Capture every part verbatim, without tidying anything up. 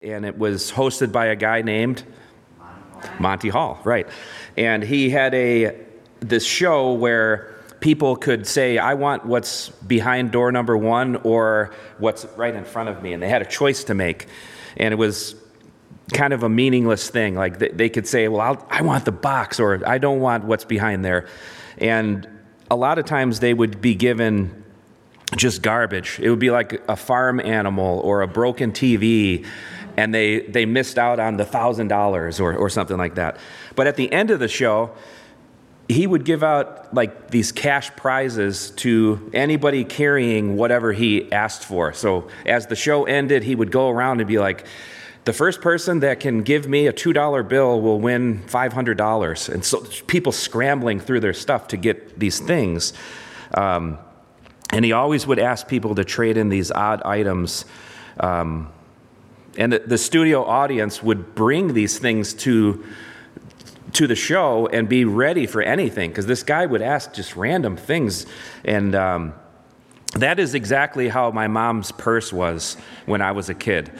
And it was hosted by a guy named Monty Hall, right? And he had a this show where people could say, I want what's behind door number one or what's right in front of me. And they had a choice to make. And it was kind of a meaningless thing. Like they, they could say, well, I'll, I want the box, or I don't want what's behind there. And a lot of times they would be given just garbage. It would be like a farm animal or a broken T V, and they, they missed out on the one thousand dollars or, or something like that. But at the end of the show, he would give out like these cash prizes to anybody carrying whatever he asked for. So as the show ended, he would go around and be like, the first person that can give me a two dollar bill will win five hundred dollars. And so people scrambling through their stuff to get these things. Um, and he always would ask people to trade in these odd items. Um, and the, the studio audience would bring these things to to the show and be ready for anything, because this guy would ask just random things. And um, that is exactly how my mom's purse was when I was a kid.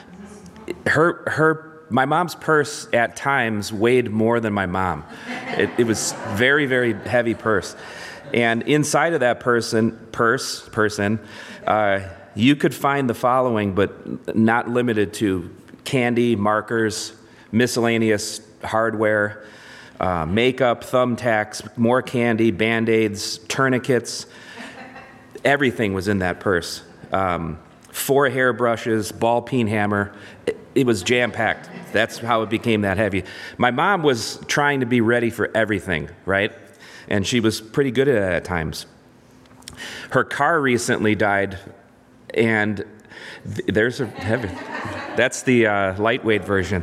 Her, her, my mom's purse at times weighed more than my mom. It, it was very, very heavy purse. And inside of that person, purse, person, uh, you could find the following, but not limited to: candy, markers, miscellaneous hardware, uh, makeup, thumbtacks, more candy, Band-Aids, tourniquets. Everything was in that purse. Um, four hairbrushes, ball peen hammer. It, it was jam-packed. That's how it became that heavy. My mom was trying to be ready for everything, right? And she was pretty good at it at times. Her car recently died, and th- there's a heavy. That's the uh, lightweight version.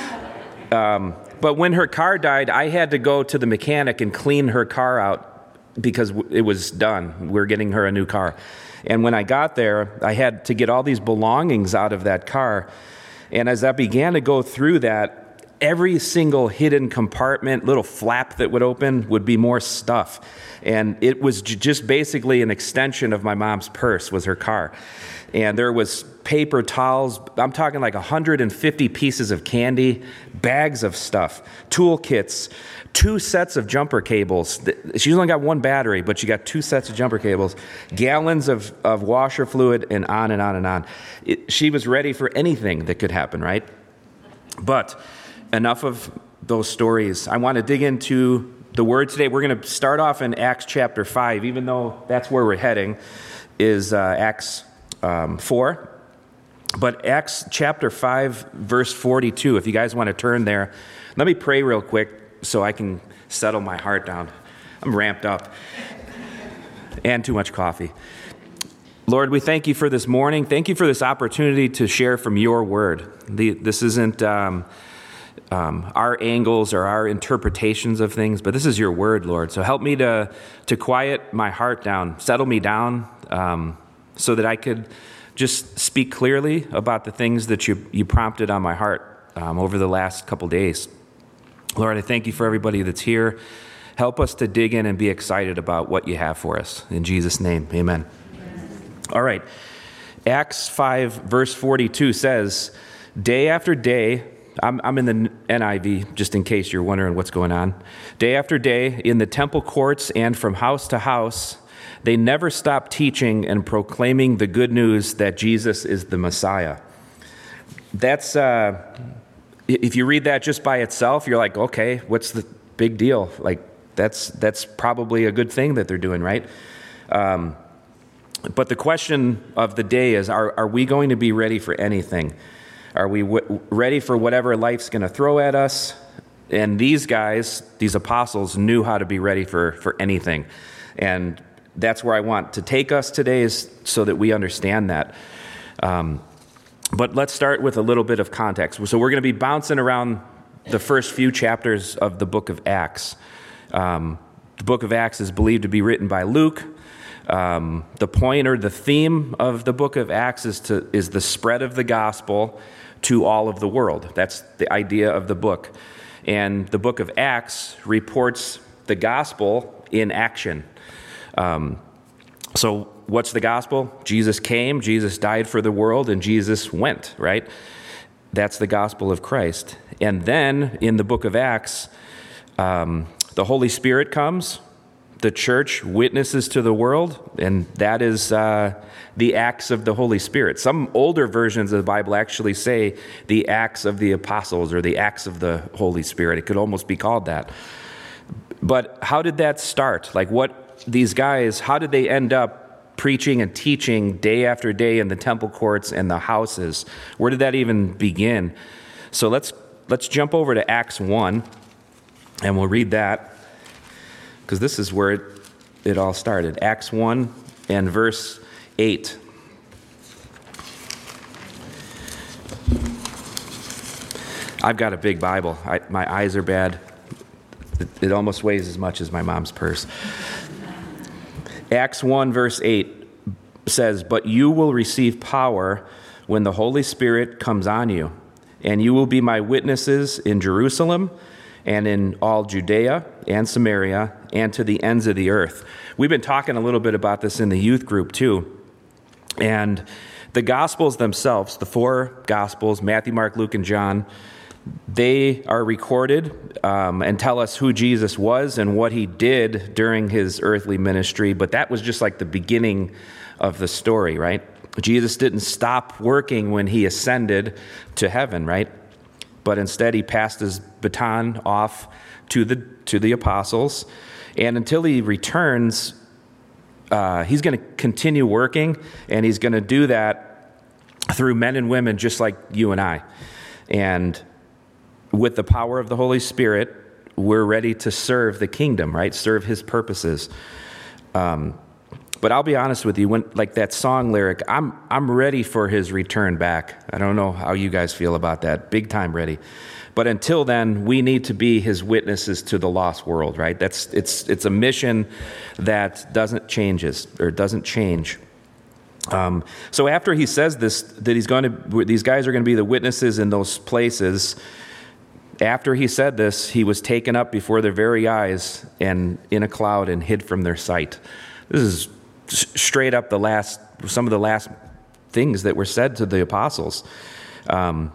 Um, but when her car died, I had to go to the mechanic and clean her car out because w- it was done. We were getting her a new car. And when I got there, I had to get all these belongings out of that car. And as I began to go through that, every single hidden compartment, little flap that would open, would be more stuff. And it was j- just basically an extension of my mom's purse, was her car. And there was paper towels. I'm talking like one hundred fifty pieces of candy, bags of stuff, toolkits, two sets of jumper cables. She's only got one battery, but she got two sets of jumper cables, gallons of, of washer fluid, and on and on and on. It, she was ready for anything that could happen, right? But enough of those stories. I want to dig into the Word today. We're going to start off in Acts chapter five, even though that's where we're heading, is uh, Acts um, four. But Acts chapter five, verse forty-two, if you guys want to turn there. Let me pray real quick so I can settle my heart down. I'm ramped up. And too much coffee. Lord, we thank you for this morning. Thank you for this opportunity to share from your Word. The, this isn't um, um, our angles or our interpretations of things, but this is your Word, Lord. So help me to, to quiet my heart down, settle me down, um, so that I could just speak clearly about the things that you, you prompted on my heart um, over the last couple days. Lord, I thank you for everybody that's here. Help us to dig in and be excited about what you have for us. In Jesus' name, amen. All right. Acts five, verse forty-two says, day after day, I'm, I'm in the N I V, just in case you're wondering what's going on. Day after day, in the temple courts and from house to house, they never stopped teaching and proclaiming the good news that Jesus is the Messiah. That's, uh, if you read that just by itself, you're like, okay, what's the big deal? Like, that's that's probably a good thing that they're doing, right? Um, but the question of the day is, are, are we going to be ready for anything? Are we w- ready for whatever life's going to throw at us? And these guys, these apostles, knew how to be ready for, for anything. And that's where I want to take us today, is so that we understand that. Um, but let's start with a little bit of context. So we're going to be bouncing around the first few chapters of the book of Acts. Um, the book of Acts is believed to be written by Luke. Um, the point or the theme of the book of Acts is to is the spread of the gospel to all of the world. That's the idea of the book. And the book of Acts reports the gospel in action. Um, so what's the gospel? Jesus came, Jesus died for the world, and Jesus went, right? That's the gospel of Christ. And then in the book of Acts, um, the Holy Spirit comes, the church witnesses to the world, and that is uh, the acts of the Holy Spirit. Some older versions of the Bible actually say the acts of the apostles or the acts of the Holy Spirit. It could almost be called that. But how did that start? Like what these guys, how did they end up preaching and teaching day after day in the temple courts and the houses? Where did that even begin? So let's let's jump over to Acts one, and we'll read that, because this is where it, it all started. Acts one and verse eight. I've got a big Bible. I, my eyes are bad. It, it almost weighs as much as my mom's purse. Acts one verse eight says, "But you will receive power when the Holy Spirit comes on you, and you will be my witnesses in Jerusalem and in all Judea and Samaria and to the ends of the earth." We've been talking a little bit about this in the youth group too. And the Gospels themselves, the four Gospels, Matthew, Mark, Luke, and John, they are recorded um, and tell us who Jesus was and what he did during his earthly ministry. But that was just like the beginning of the story, right? Jesus didn't stop working when he ascended to heaven, right? But instead he passed his baton off to the to the apostles, and until he returns, uh, he's going to continue working, and he's going to do that through men and women just like you and I. And with the power of the Holy Spirit, we're ready to serve the kingdom, right? Serve his purposes. Um, but I'll be honest with you, when like that song lyric, I'm I'm ready for his return back. I don't know how you guys feel about that. Big time ready. But until then, we need to be his witnesses to the lost world, right? That's it's it's a mission that doesn't changes or doesn't change. Um, so after he says this, that he's going to, these guys are going to be the witnesses in those places. After he said this, he was taken up before their very eyes and in a cloud and hid from their sight. This is straight up the last, some of the last things that were said to the apostles. Um,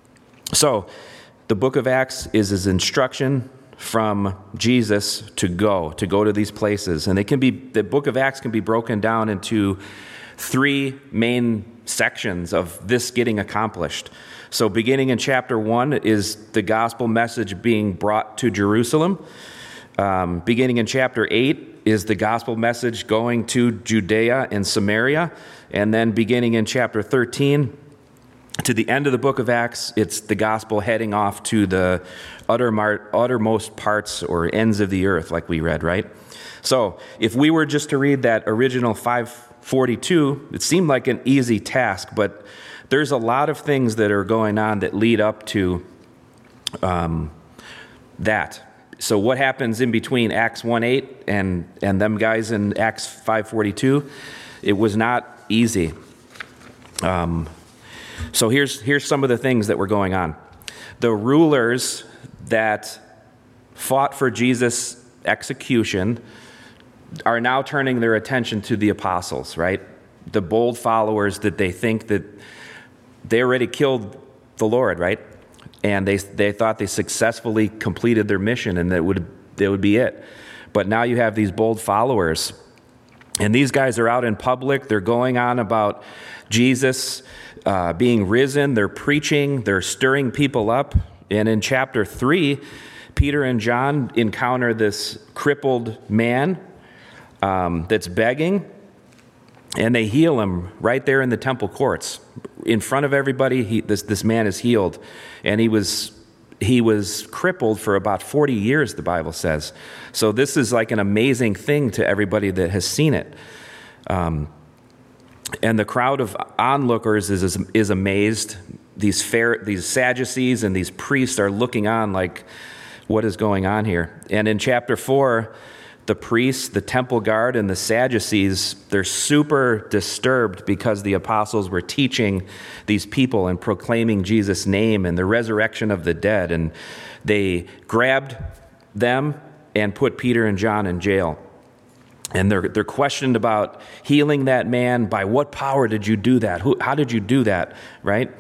so the book of Acts is his instruction from Jesus to go, to go to these places. And they can be, the book of Acts can be broken down into three main sections of this getting accomplished. So beginning in chapter one is the gospel message being brought to Jerusalem. Um, beginning in chapter eight is the gospel message going to Judea and Samaria. And then beginning in chapter thirteen, to the end of the book of Acts, it's the gospel heading off to the uttermar- uttermost parts or ends of the earth, like we read, right? So if we were just to read that original five forty-two, it seemed like an easy task, but there's a lot of things that are going on that lead up to um, that. So what happens in between Acts one eight and, and them guys in Acts five forty-two? It was not easy. Um, so here's here's some of the things that were going on. The rulers that fought for Jesus' execution are now turning their attention to the apostles, right? The bold followers that they think that they already killed the Lord, right? And they they thought they successfully completed their mission and that would that would be it. But now you have these bold followers, and these guys are out in public. They're going on about Jesus uh, being risen. They're preaching. They're stirring people up. And in chapter three, Peter and John encounter this crippled man um, that's begging, and they heal him right there in the temple courts. In front of everybody, he, this, this man is healed. And he was he was crippled for about forty years, the Bible says. So this is like an amazing thing to everybody that has seen it. Um, and the crowd of onlookers is, is, is amazed. These, Phar- these Sadducees and these priests are looking on like, what is going on here? And in chapter four, the priests, the temple guard, and the Sadducees, they're super disturbed because the apostles were teaching these people and proclaiming Jesus' name and the resurrection of the dead. And they grabbed them and put Peter and John in jail. And they're they're questioned about healing that man. By what power did you do that? Who, how did you do that, right?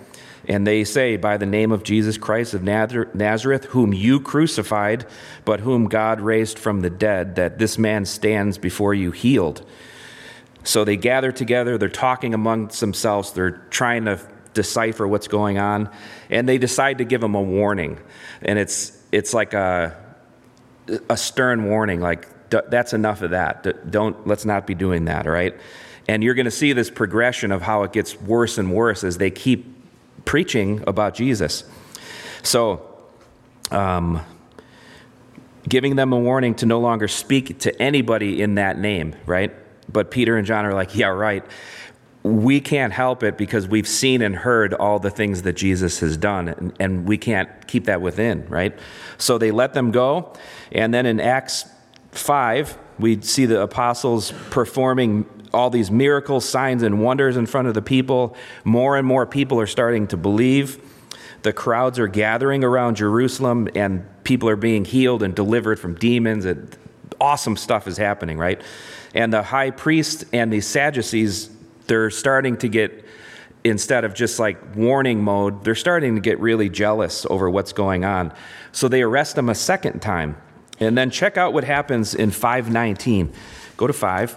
And they say, by the name of Jesus Christ of Nazareth, whom you crucified, but whom God raised from the dead, that this man stands before you healed. So they gather together, they're talking amongst themselves, they're trying to decipher what's going on, and they decide to give him a warning. And it's it's like a, a stern warning, like, that's enough of that. Don't, let's not be doing that, all right? And you're going to see this progression of how it gets worse and worse as they keep preaching about Jesus. So, um, giving them a warning to no longer speak to anybody in that name, right? But Peter and John are like, yeah, right. We can't help it because we've seen and heard all the things that Jesus has done, and, and we can't keep that within, right? So they let them go. And then in Acts five, we see the apostles performing all these miracles, signs, and wonders in front of the people. More and more people are starting to believe. The crowds are gathering around Jerusalem, and people are being healed and delivered from demons. And awesome stuff is happening, right? And the high priest and the Sadducees, they're starting to get, instead of just like warning mode, they're starting to get really jealous over what's going on. So they arrest them a second time. And then check out what happens in five nineteen. Go to five.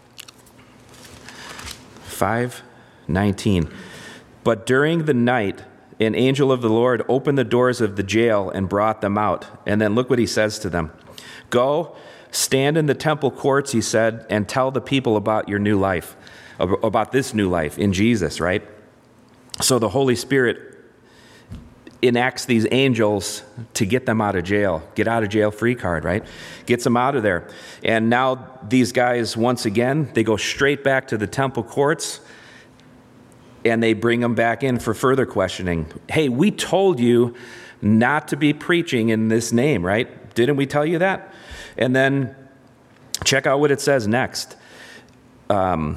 five nineteen. But during the night, an angel of the Lord opened the doors of the jail and brought them out. And then look what he says to them. Go, stand in the temple courts, he said, and tell the people about your new life, about this new life in Jesus, right? So the Holy Spirit enacts these angels to get them out of jail, get out of jail free card, right? Gets them out of there. And now these guys, once again, they go straight back to the temple courts and they bring them back in for further questioning. Hey, we told you not to be preaching in this name, right? Didn't we tell you that? And then check out what it says next. Um,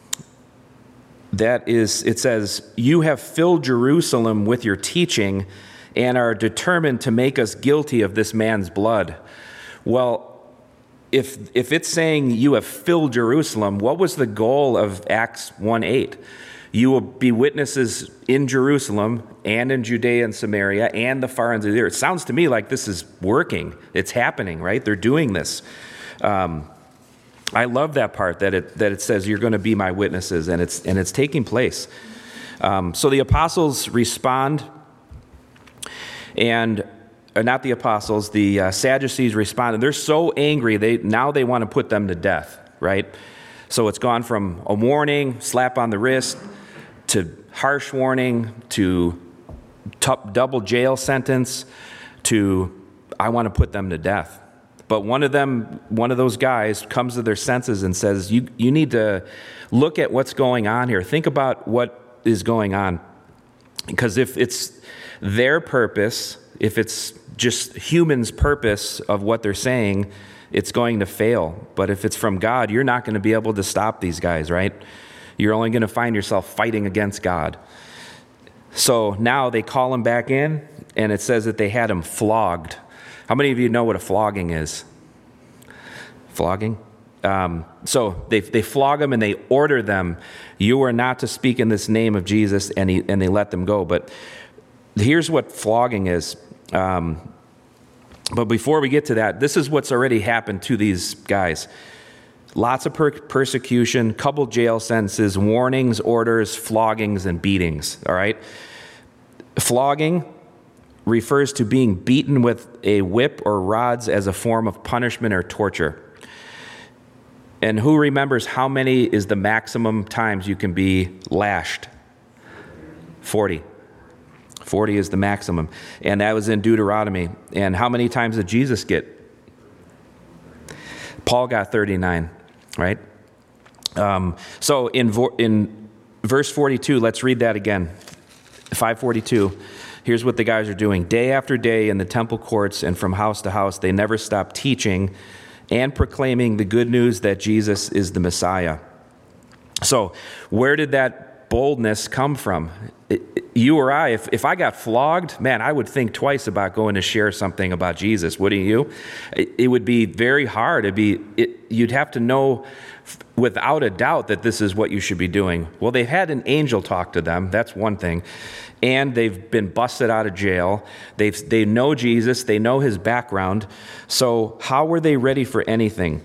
That is, it says, you have filled Jerusalem with your teaching and are determined to make us guilty of this man's blood. Well, if if it's saying you have filled Jerusalem, what was the goal of Acts one eight? You will be witnesses in Jerusalem and in Judea and Samaria and the far ends of the earth. It sounds to me like this is working. It's happening, right? They're doing this. Um I love that part that it that it says you're going to be my witnesses, and it's and it's taking place. Um, so the apostles respond, and uh, not the apostles, the uh, Sadducees respond, and they're so angry they now they want to put them to death, right? So it's gone from a warning, slap on the wrist, to harsh warning, to t- double jail sentence, to I want to put them to death. But one of them, one of those guys comes to their senses and says, you, you need to look at what's going on here. Think about what is going on. Because if it's their purpose, if it's just humans' purpose of what they're saying, it's going to fail. But if it's from God, you're not going to be able to stop these guys, right? You're only going to find yourself fighting against God. So now they call him back in, and it says that they had him flogged. How many of you know what a flogging is? Flogging? Um, so they they flog them and they order them, you are not to speak in this name of Jesus, and he, and they let them go. But here's what flogging is. Um, but before we get to that, this is what's already happened to these guys. Lots of per- persecution, couple jail sentences, warnings, orders, floggings, and beatings, all right? Flogging refers to being beaten with a whip or rods as a form of punishment or torture. And who remembers how many is the maximum times you can be lashed? forty. forty is the maximum. And that was in Deuteronomy. And how many times did Jesus get? Paul got thirty-nine, right? Um, so in, vo- in verse forty-two, let's read that again. five forty-two. Here's what the guys are doing. Day after day in the temple courts and from house to house, they never stop teaching and proclaiming the good news that Jesus is the Messiah. So where did that boldness come from? It, it, you or I, if, if I got flogged, man, I would think twice about going to share something about Jesus, wouldn't you? It, it would be very hard. It'd be, it, you'd have to know without a doubt that this is what you should be doing. Well, they've had an angel talk to them. That's one thing. And they've been busted out of jail. They've, they know Jesus. They know his background. So how were they ready for anything?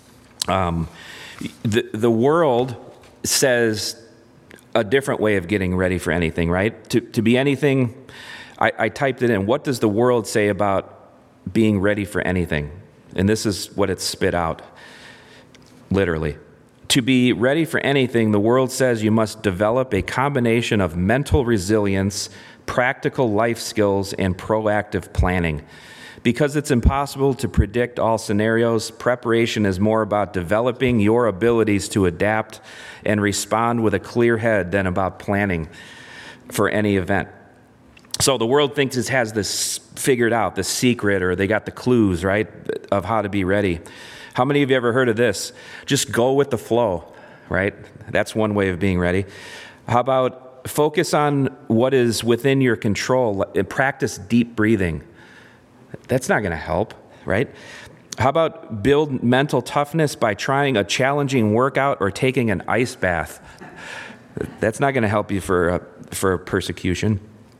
Um, the, the world says a different way of getting ready for anything, right? To, to be anything, I, I typed it in. What does the world say about being ready for anything? And this is what it spit out, literally. To be ready for anything, the world says you must develop a combination of mental resilience, practical life skills, and proactive planning. Because it's impossible to predict all scenarios, preparation is more about developing your abilities to adapt and respond with a clear head than about planning for any event. So the world thinks it has this figured out, the secret, or they got the clues, right, of how to be ready. How many of you ever heard of this? Just go with the flow, right? That's one way of being ready. How about focus on what is within your control and practice deep breathing? That's not going to help, right? How about build mental toughness by trying a challenging workout or taking an ice bath? That's not going to help you for uh, for persecution.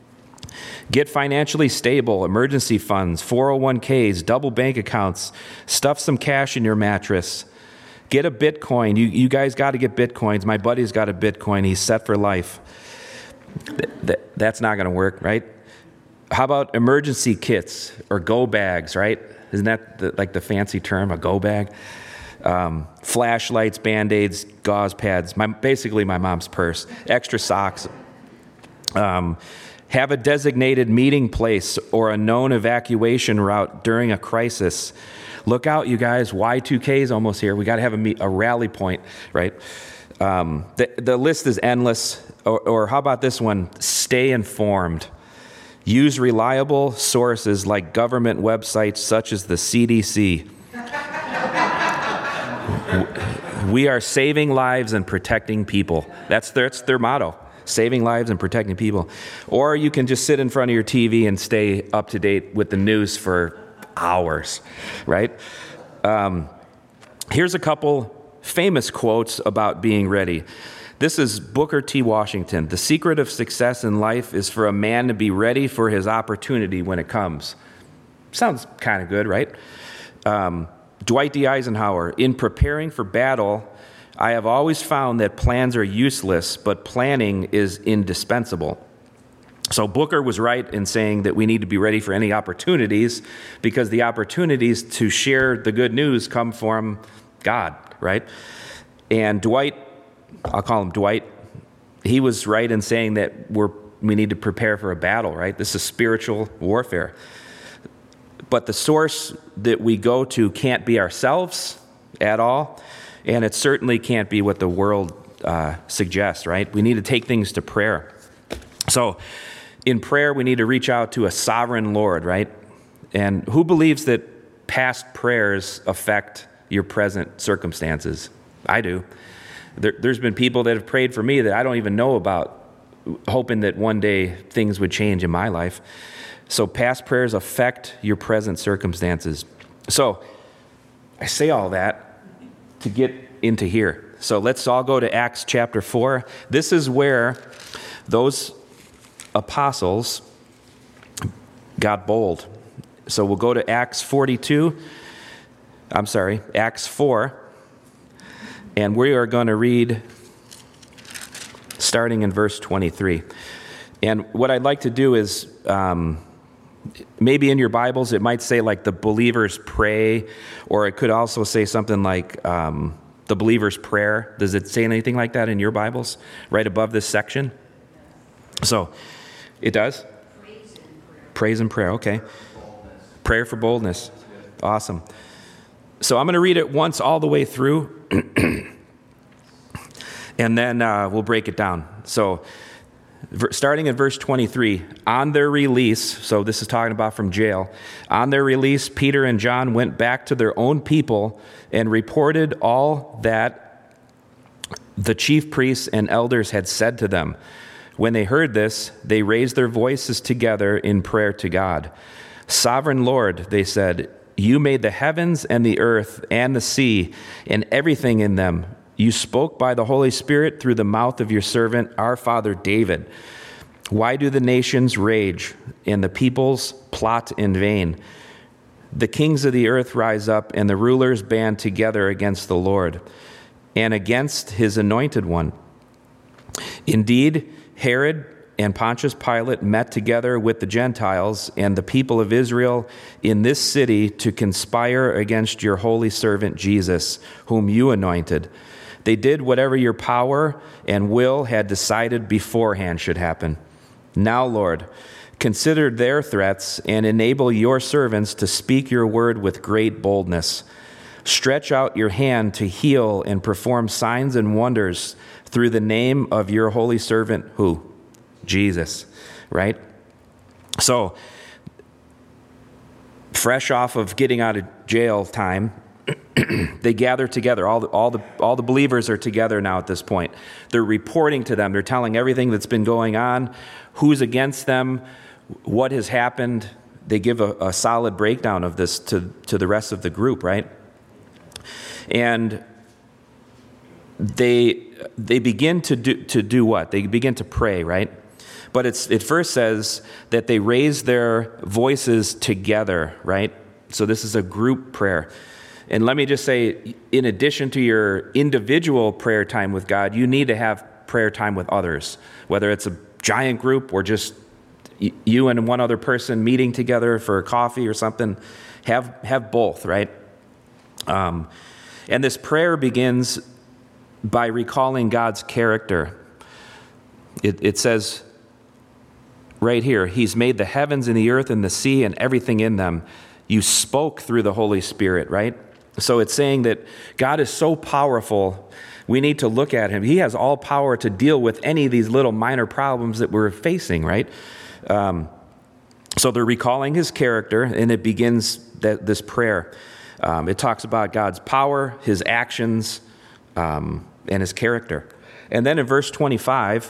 Get financially stable, emergency funds, four oh one k's, double bank accounts, stuff some cash in your mattress. Get a Bitcoin. You, you guys got to get Bitcoins. My buddy's got a Bitcoin. He's set for life. Th- th- that's not going to work, right? How about emergency kits or go bags, right? Isn't that the, like the fancy term, a go bag? Um, flashlights, Band-Aids, gauze pads, my, basically my mom's purse, extra socks. Um, have a designated meeting place or a known evacuation route during a crisis. Look out, you guys, Y two K is almost here. We got to have a, meet, a rally point, right? Um, the, the list is endless. Or, or how about this one? Stay informed. Use reliable sources like government websites such as the C D C. We are saving lives and protecting people. That's their, that's their motto, saving lives and protecting people. Or you can just sit in front of your T V and stay up to date with the news for hours, right? Um, here's a couple famous quotes about being ready. This is Booker T. Washington. The secret of success in life is for a man to be ready for his opportunity when it comes. Sounds kind of good, right? Um, Dwight D. Eisenhower. In preparing for battle, I have always found that plans are useless, but planning is indispensable. So Booker was right in saying that we need to be ready for any opportunities because the opportunities to share the good news come from God, right? And Dwight, I'll call him Dwight, he was right in saying that we're, we need to prepare for a battle, right? This is spiritual warfare. But the source that we go to can't be ourselves at all, and it certainly can't be what the world uh, suggests, right? We need to take things to prayer. So in prayer, we need to reach out to a sovereign Lord, right? And who believes that past prayers affect your present circumstances? I do. There, there's been people that have prayed for me that I don't even know about, hoping that one day things would change in my life. So past prayers affect your present circumstances. So I say all that to get into here. So let's all go to Acts chapter four. This is where those apostles got bold. So we'll go to Acts forty-two. I'm sorry, Acts four. And we are going to read starting in verse twenty-three. And what I'd like to do is, um, maybe in your Bibles, it might say like the believers pray, or it could also say something like um, the believer's prayer. Does it say anything like that in your Bibles, right above this section? So it does? Praise and prayer. Praise and prayer, okay. Prayer for boldness. Awesome. So I'm going to read it once all the way through, and then uh, we'll break it down. So starting in verse twenty-three, on their release, so this is talking about from jail, on their release, Peter and John went back to their own people and reported all that the chief priests and elders had said to them. When they heard this, they raised their voices together in prayer to God. Sovereign Lord, they said, you made the heavens and the earth and the sea and everything in them. You spoke by the Holy Spirit through the mouth of your servant, our father David. Why do the nations rage and the peoples plot in vain? The kings of the earth rise up and the rulers band together against the Lord and against his anointed one. Indeed, Herod and Pontius Pilate met together with the Gentiles and the people of Israel in this city to conspire against your holy servant Jesus, whom you anointed. They did whatever your power and will had decided beforehand should happen. Now, Lord, consider their threats and enable your servants to speak your word with great boldness. Stretch out your hand to heal and perform signs and wonders through the name of your holy servant, who? Jesus, right? So, fresh off of getting out of jail time, they gather together. All the, all the all the believers are together now at this point. They're reporting to them. They're telling everything that's been going on, who's against them, what has happened. They give a, a solid breakdown of this to, to the rest of the group, right? And they they begin to do to do what? They begin to pray, right? But it's it first says that they raise their voices together, right? So this is a group prayer. And let me just say, in addition to your individual prayer time with God, you need to have prayer time with others, whether it's a giant group or just you and one other person meeting together for coffee or something. Have have both, right? Um, and this prayer begins by recalling God's character. It, it says right here, he's made the heavens and the earth and the sea and everything in them. You spoke through the Holy Spirit, right? So it's saying that God is so powerful, we need to look at him. He has all power to deal with any of these little minor problems that we're facing, right? Um, so they're recalling his character, and it begins that, this prayer. Um, it talks about God's power, his actions, um, and his character. And then in verse twenty-five,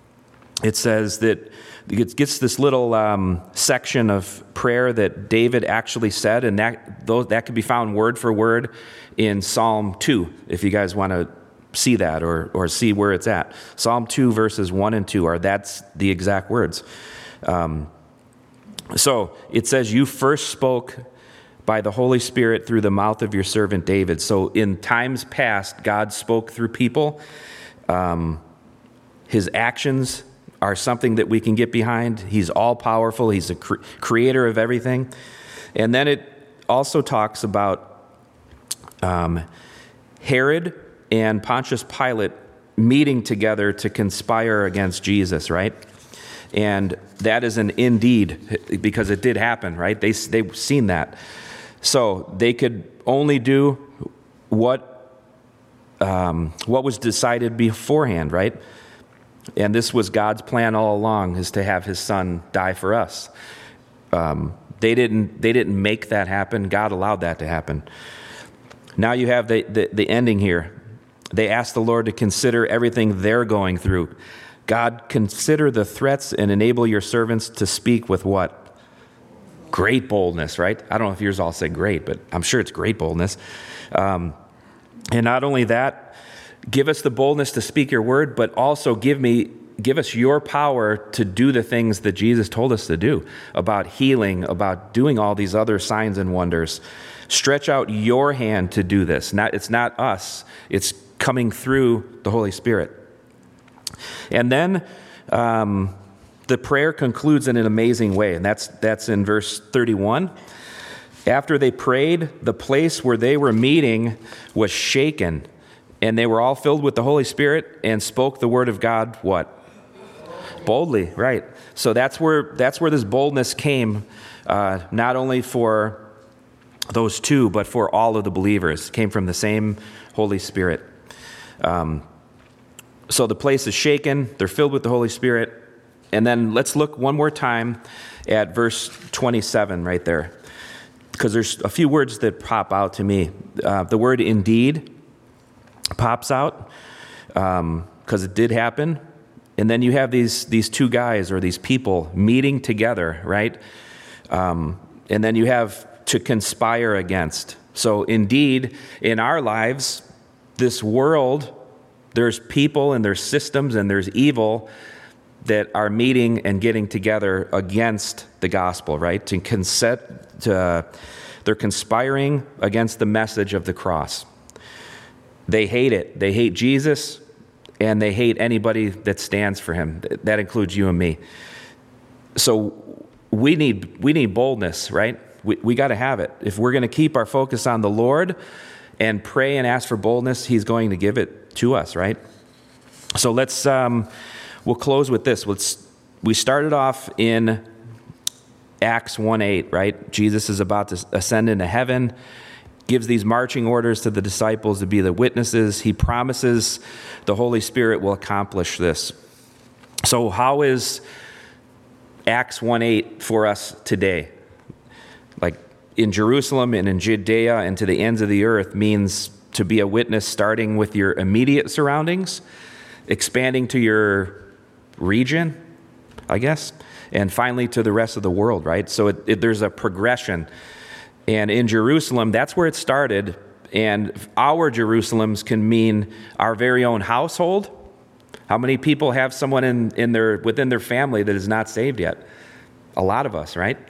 it says that it gets this little um, section of prayer that David actually said, and that those, that can be found word for word in Psalm two, if you guys want to see that or or see where it's at. Psalm two, verses one and two are that's the exact words. Um, so it says, you first spoke by the Holy Spirit through the mouth of your servant David. So in times past, God spoke through people. Um, his actions are something that we can get behind. He's all-powerful. He's the cre- creator of everything. And then it also talks about um, Herod and Pontius Pilate meeting together to conspire against Jesus, right? And that is an indeed, because it did happen, right? They, they've seen that. So they could only do what um, what was decided beforehand, right? And this was God's plan all along, is to have his son die for us. Um, they didn't they didn't make that happen. God allowed that to happen. Now you have the, the, the ending here. They asked the Lord to consider everything they're going through. God, consider the threats and enable your servants to speak with what? Great boldness, right? I don't know if yours all say great, but I'm sure it's great boldness. Um, and not only that, give us the boldness to speak your word, but also give me, give us your power to do the things that Jesus told us to do, about healing, about doing all these other signs and wonders. Stretch out your hand to do this. Not, it's not us. It's coming through the Holy Spirit. And then um, the prayer concludes in an amazing way, and that's that's in verse thirty-one. After they prayed, the place where they were meeting was shaken, and they were all filled with the Holy Spirit and spoke the word of God, what? Boldly, right. So that's where that's where this boldness came, uh, not only for those two, but for all of the believers. It came from the same Holy Spirit. Um, so the place is shaken. They're filled with the Holy Spirit. And then let's look one more time at verse twenty-seven right there, because there's a few words that pop out to me. Uh, the word indeed pops out. because it did happen. And then you have these these two guys or these people meeting together, right? Um, and then you have to conspire against. So indeed, in our lives, this world, there's people and there's systems and there's evil that are meeting and getting together against the gospel, right? To consent, to, they're conspiring against the message of the cross. They hate it. They hate Jesus, and they hate anybody that stands for him. That includes you and me. So we need we need boldness, right? We we got to have it. If we're going to keep our focus on the Lord and pray and ask for boldness, he's going to give it to us, right? So let's um, we'll close with this. Let's we started off in Acts one eight, right? Jesus is about to ascend into heaven, gives these marching orders to the disciples to be the witnesses. He promises the Holy Spirit will accomplish this. So how is Acts one eight for us today? Like in Jerusalem and in Judea and to the ends of the earth means to be a witness starting with your immediate surroundings, expanding to your region, I guess, and finally to the rest of the world, right? So it, it, there's a progression. And in Jerusalem, that's where it started. And our Jerusalems can mean our very own household. How many people have someone in, in their within their family that is not saved yet? A lot of us, right?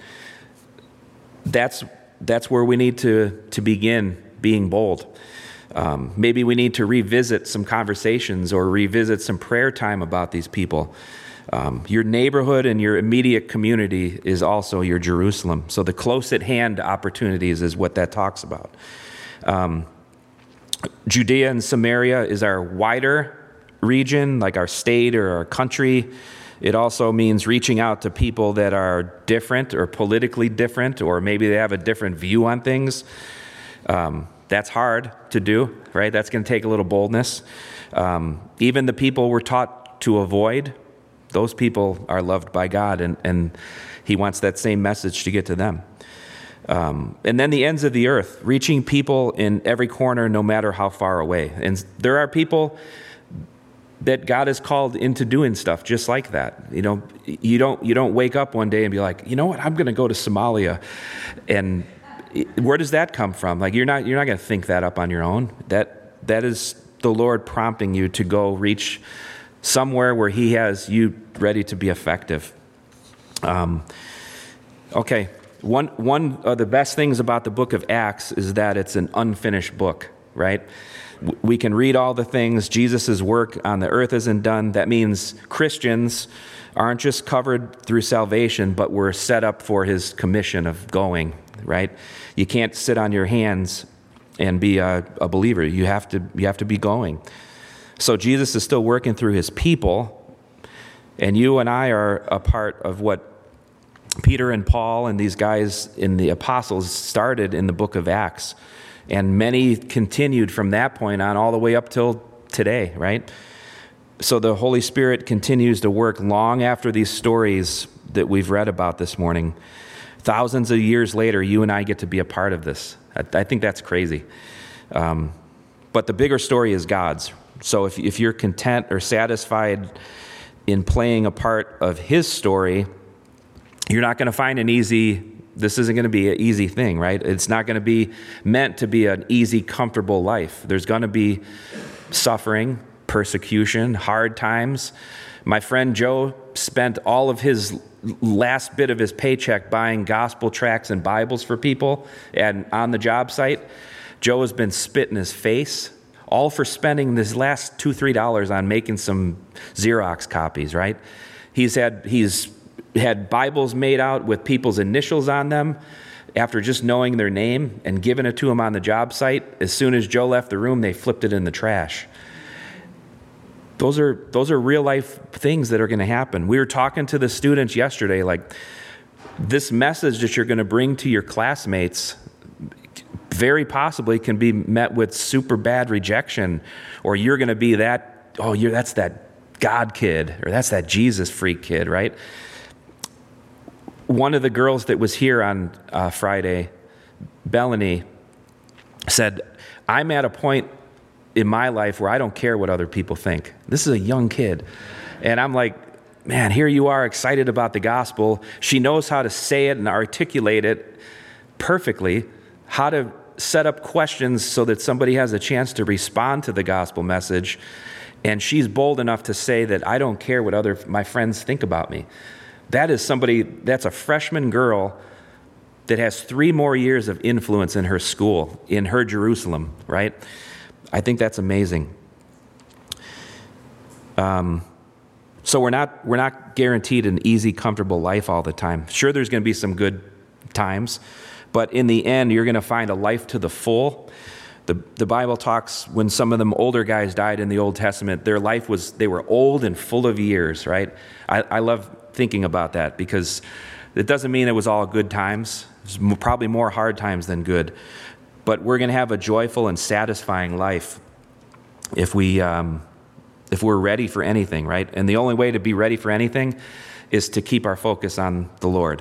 That's that's where we need to, to begin being bold. Um, maybe we need to revisit some conversations or revisit some prayer time about these people. Um, your neighborhood and your immediate community is also your Jerusalem. So the close at hand opportunities is what that talks about. Um, Judea and Samaria is our wider region, like our state or our country. It also means reaching out to people that are different or politically different, or maybe they have a different view on things. Um, that's hard to do, right? That's going to take a little boldness. Um, even the people we're taught to avoid, those people are loved by God, and, and he wants that same message to get to them. Um, and then the ends of the earth, reaching people in every corner, no matter how far away. And there are people that God has called into doing stuff just like that. You know, you don't you don't wake up one day and be like, you know what, I'm going to go to Somalia. And where does that come from? Like you're not you're not going to think that up on your own. That that is the Lord prompting you to go reach somewhere where he has you ready to be effective. Um, okay, one one of the best things about the book of Acts is that it's an unfinished book, right? We can read all the things. Jesus' work on the earth isn't done. That means Christians aren't just covered through salvation, but we're set up for his commission of going, right? You can't sit on your hands and be a, a believer. You have to you have to be going. So Jesus is still working through his people, and you and I are a part of what Peter and Paul and these guys in the apostles started in the book of Acts. And many continued from that point on all the way up till today, right? So the Holy Spirit continues to work long after these stories that we've read about this morning. Thousands of years later, you and I get to be a part of this. I, I think that's crazy. Um, but the bigger story is God's. So if, if you're content or satisfied in playing a part of his story, you're not going to find an easy This isn't going to be an easy thing, right? It's not going to be meant to be an easy, comfortable life. There's going to be suffering, persecution, hard times. My friend Joe spent all of his last bit of his paycheck buying gospel tracts and Bibles for people and on the job site. Joe has been spit in his face, all for spending this last two, three dollars on making some Xerox copies, right? He's had he's had Bibles made out with people's initials on them after just knowing their name and giving it to them on the job site. As soon as Joe left the room, they flipped it in the trash. Those are those are real life things that are going to happen. We were talking to the students yesterday, like this message that you're going to bring to your classmates very possibly can be met with super bad rejection, or you're going to be that, oh, you're that's that God kid, or that's that Jesus freak kid, right? One of the girls that was here on uh, Friday, Bellany, said, I'm at a point in my life where I don't care what other people think. This is a young kid. And I'm like, man, here you are excited about the gospel. She knows how to say it and articulate it perfectly, how to set up questions so that somebody has a chance to respond to the gospel message. And she's bold enough to say that I don't care what other my friends think about me. That is somebody, that's a freshman girl that has three more years of influence in her school, in her Jerusalem, right? I think that's amazing. Um, so we're not we're not guaranteed an easy, comfortable life all the time. Sure, there's going to be some good times, but in the end, you're going to find a life to the full. The the Bible talks when some of them older guys died in the Old Testament, their life was, they were old and full of years, right? I, I love thinking about that because it doesn't mean it was all good times. It's probably more hard times than good. But we're going to have a joyful and satisfying life if we um, if we're ready for anything, right? And the only way to be ready for anything is to keep our focus on the Lord.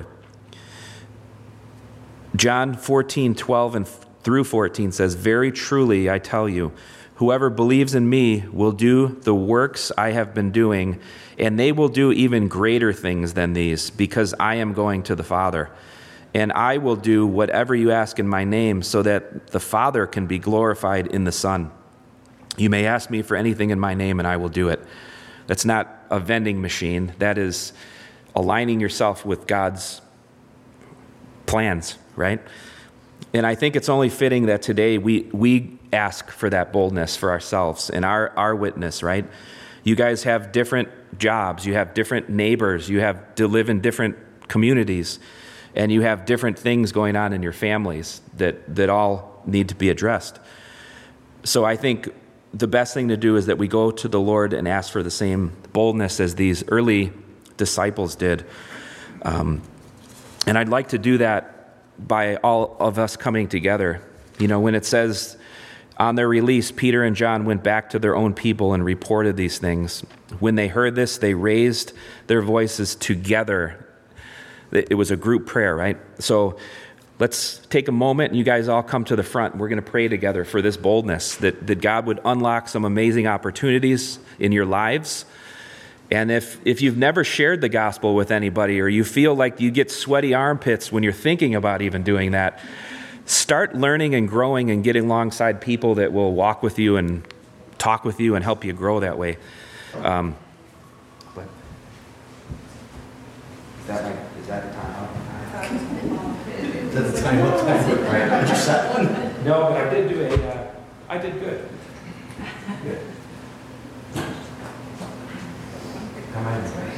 John fourteen, twelve and through fourteen says, "Very truly I tell you, whoever believes in me will do the works I have been doing, and they will do even greater things than these, because I am going to the Father. And I will do whatever you ask in my name, so that the Father can be glorified in the Son. You may ask me for anything in my name, and I will do it." That's not a vending machine. That is aligning yourself with God's plans, right? And I think it's only fitting that today we we ask for that boldness for ourselves and our, our witness, right? You guys have different jobs. You have different neighbors. You have to live in different communities. And you have different things going on in your families that, that all need to be addressed. So I think the best thing to do is that we go to the Lord and ask for the same boldness as these early disciples did. Um, and I'd like to do that by all of us coming together. You know, when it says on their release, Peter and John went back to their own people and reported these things. When they heard this, they raised their voices together. It was a group prayer, right? So let's take a moment and you guys all come to the front. We're going to pray together for this boldness, that, that God would unlock some amazing opportunities in your lives. And if, if you've never shared the gospel with anybody, or you feel like you get sweaty armpits when you're thinking about even doing that, start learning and growing and getting alongside people that will walk with you and talk with you and help you grow that way. Um, but is that like, is that the time out? Is that the time out? Right. Did you set one? No, but I did do a, uh, I did good. Good. Come on, everybody.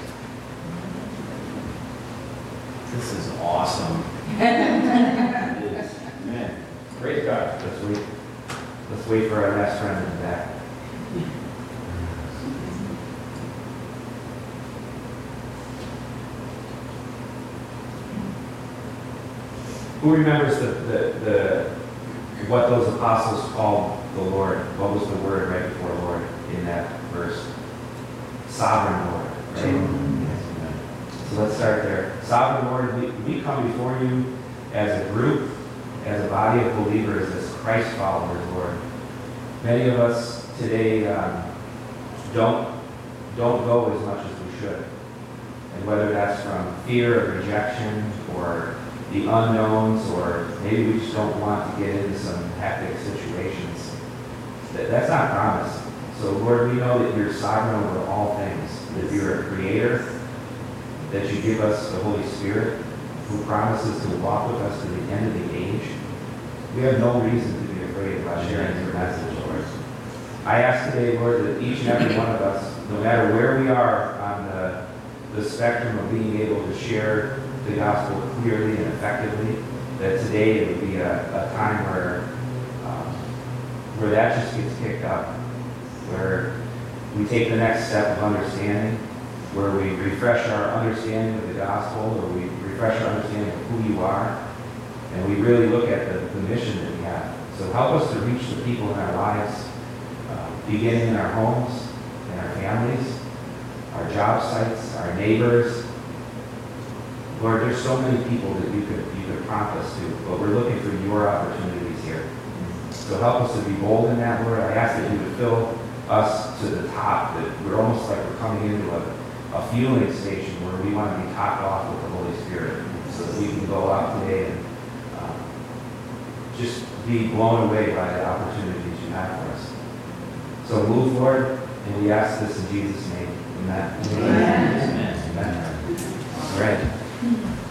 This is awesome. It is. Man, great God. Let's wait. Let's wait for our last friend in the back. Who remembers the, the, the what those apostles called the Lord? What was the word right before Lord in that verse? Sovereign Lord, right? So let's start there. Sovereign Lord, we, we come before you as a group, as a body of believers, as Christ followers, Lord. Many of us today um, don't don't go as much as we should. And whether that's from fear of rejection or the unknowns, or maybe we just don't want to get into some hectic situations. That, that's not promised. So Lord, we know that you're sovereign over all things, that you're a creator, that you give us the Holy Spirit, who promises to walk with us to the end of the age. We have no reason to be afraid about sharing your message, Lord. I ask today, Lord, that each and every one of us, no matter where we are on the, the spectrum of being able to share the gospel clearly and effectively, that today it would be a, a time where um, where that just gets kicked up, where we take the next step of understanding, where we refresh our understanding of the gospel, or we refresh our understanding of who you are, and we really look at the, the mission that we have. So help us to reach the people in our lives, uh, beginning in our homes, in our families, our job sites, our neighbors. Lord, there's so many people that you could you could prompt us to, but we're looking for your opportunities here. So help us to be bold in that, Lord. I ask that you would fill us to the top, that we're almost like we're coming into a, a fueling station where we want to be topped off with the Holy Spirit so that we can go out today and uh, just be blown away by the opportunities you have for us. So move, Lord, and we ask this in Jesus' name. Amen. Amen. Amen. Amen. All right.